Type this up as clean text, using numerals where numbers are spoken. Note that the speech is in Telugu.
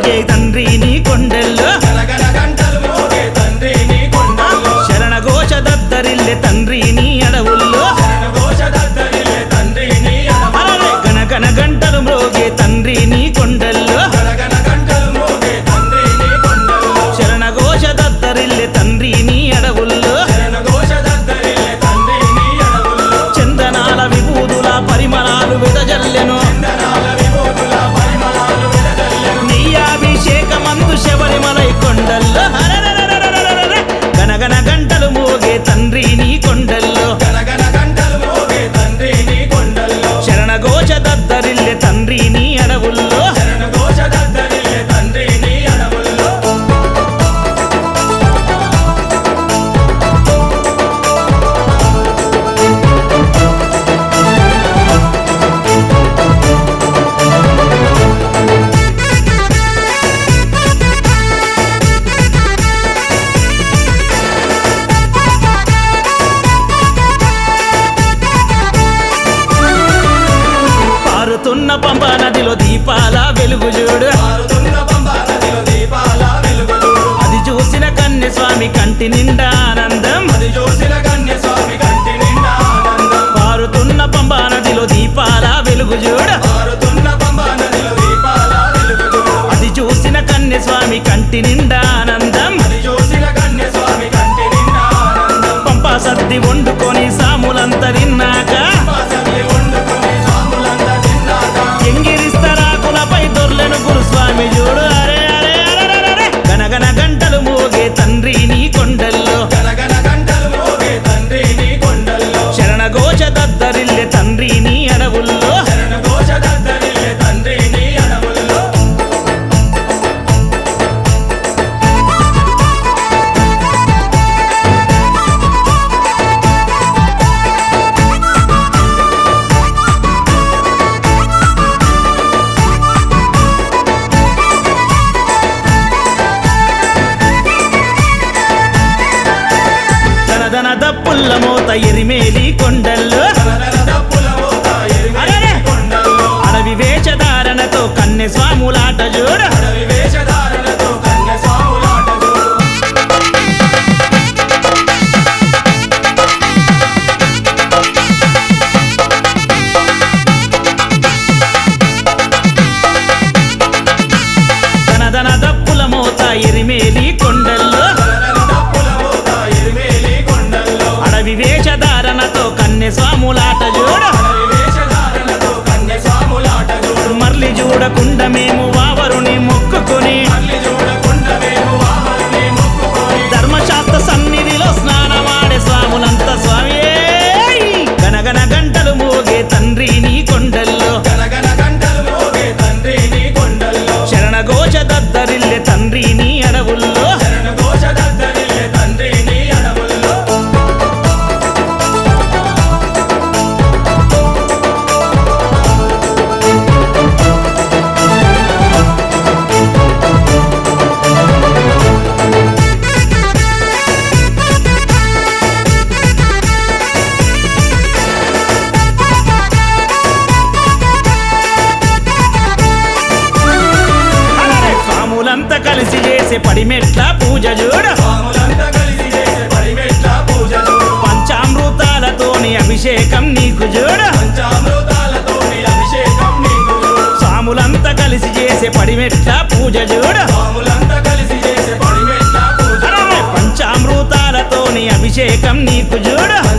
మోగే తండ్రి నీ కొండల్లో గనగన గంటలు మోగే తండ్రి నీ కొండల్లో శరణ ఘోష దద్దరిల్లె తండ్రి నీ అడవుల్లో ఘోష దద్దరిల్లే తండ్రి నీ అరరే గనగన గంటలు మోగే తండ్రి నీ కొండల్లో గనగన గంటలు మోగే తండ్రి నీ కొండల్లో శరణ ఘోష దద్దరిల్లె తండ్రి నీ అడవుల్లో ఘోష దద్దరిల్లే తండ్రి నీ అడవుల్లో చందనాల విభూదుల పరిమళాలు వెదజల్లెను చందనాల విభూతుల పరిమళాలు వెదజల్లెను నీ అభిషేకమందు శబరిమలై కొండల్లో హరరరరరరరర. గనగన గంటలు మోగే తండ్రి నీ కొండల్లో గనగన గంటలు మోగే తండ్రి నీ కొండల్లో శరణ ఘోష దద్దరిల్లె తండ్రి నీ అడవుల్లో ఘోష దద్దరిల్లే తండ్రి నీ అడవుల్లో పారుతున్న పంబా నదిలో దీపాల వెలుగు చూడు పారుతున్న పంబా నదిలో దీపాల వెలుగులు అది చూసిన కన్య స్వామి కంటి నిండా ఆనందం అది చూసిన కన్య స్వామి కంటి నిండా ఆనందం పారుతున్న పంబా నదిలో దీపాల వెలుగు చూడు పారుతున్న పంబా నదిలో దీపాల వెలుగులు అది చూసిన కన్య స్వామి కంటి నిండా ఆనందం అది చూసిన కన్య స్వామి కంటి నిండా ఆనందం పంపా సద్ది వండుకొని సాములంతా తిన్నాక పాసల్లి వండుకొని స్వాములంతా తిన్నాక ఎంగిరిస్తరాకులపై దొర్లెను గురుస్వామి చూడు అరే అరే అరెరెరెరె. గనగన గంటలు మోగే తండ్రి నీ కొండల్లో గనగన గంటలు మోగే తండ్రి నీ కొండల్లో శరణ ఘోష దద్దరిల్లె తండ్రి నీ అడవుల్లో ఘోష దద్దరిల్లే తండ్రి నీ అడవుల్లో దనదన దప్పుల్ల మోత ఎరిమేలి కొండల్లో కనదన దప్పుల మోత ఎరిమేలి అరెరే. కొండల్లో అడవి వేషధారణతో కన్నె స్వాములాట చూడు అడవి వేషధారణతో కన్య స్వాములాట చూడు దనదన దప్పుల మోత ఎరిమేలి కొండల్లో కనదన దప్పుల మోత ఎరిమేలి కొండల్లో అడవి వేషధారణతో కన్నె స్వాములాట చూడు అడవి వేషధారణతో కన్య స్వాములాట చూడు మర్లి చూడకుండా మేము వావరుని మొక్కుకొని మళ్ళీ చూడకుండా మేము వామరుని మొక్కుకొని ధర్మశాస్త్ర సన్నిధిలో స్నానమాడే స్వాములంత స్వామి గనగన గంటలు మోగే తండ్రి నీ కొండల్లో గనగన గంటలు మోగే తండ్రి నీ కొండల్లో శరణ ఘోష దద్దరిల్లె తండ్రి నీ అడవుల్లో ఘోష దద్దరిల్లే తండ్రి నీ అడవుల్లో అలరే స్వాములంతా కలిసి చేసే పడిమెట్ల పూజ చూడు స్వాములంతా కలిసి చేసే పరిమెట్ల పూజలు పంచామృతాలతోని అభిషేకం నీకు చూడు పంచామృతాలతోని అభిషేకం నీకు స్వాములంతా కలిసి చేసే పడిమెట్ల పూజ చూడు స్వాములంతా కలిసి చేసే పరిమెట్ల పూజలు అలరే పంచామృతాలతోని అభిషేకం నీకు చూడు